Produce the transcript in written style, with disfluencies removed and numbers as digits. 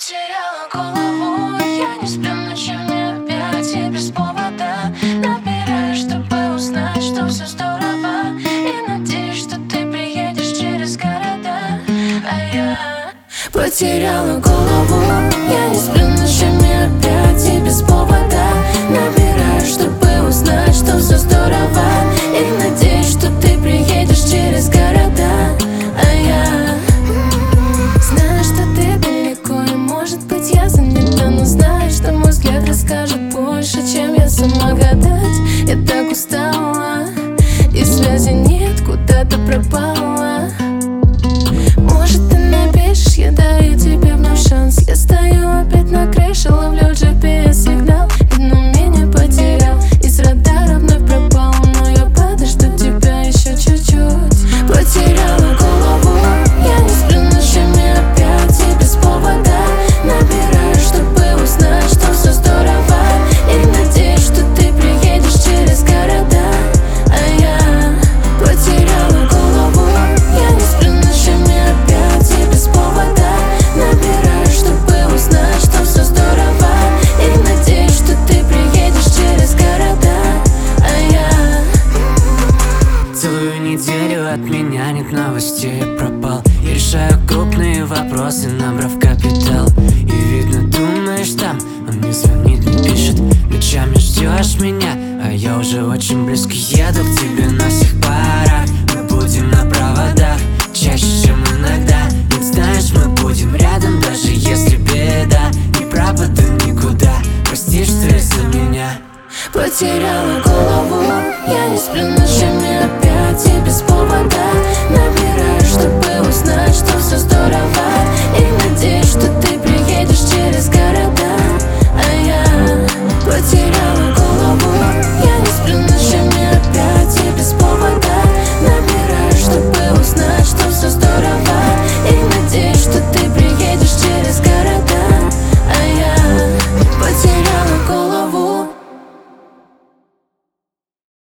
Потеряла голову, я не сплю ночами опять и без повода набираю, чтобы узнать, что все здорово, и надеюсь, что ты приедешь через города. А я потеряла голову, я не сплю ночами опять и без повода набираю, чтобы узнать, что все здорово, и надеюсь, что ты приедешь через города. А я знаю, что ты далеко, и может быть я занята, но знаю, что мой взгляд расскажет больше, чем я сама гадать. Я так устала, и связи нет, куда ты пропала. Может, ты напишешь, я даю тебе вновь шанс. Я стою опять на крыше, ловлю GPS-сигнал. Видно, меня потерял, и с радара вновь пропал, но я подожду тебя еще чуть-чуть. Потеряла голову, я не сплю ночами опять и без повода набираю, чтобы узнать, что все здорово, и надеюсь, что ты приедешь через города. А я потеряла голову, я не сплю ночами опять и без повода набираю, чтобы узнать, что все здорово, и надеюсь, что ты приедешь через города. А я целую неделю от меня нет новостей, я пропал. Я решаю крупные вопросы, набрав капитал. И видно, думаешь, там он не звонит, не пишет. Ночами ждешь меня, а я уже очень близко еду к тебе на всех парах. Мы будем на проводах чаще, чем иногда. Ведь знаешь, мы будем рядом, даже если беда. Не пропаду никуда, простишь ты за меня. потеряла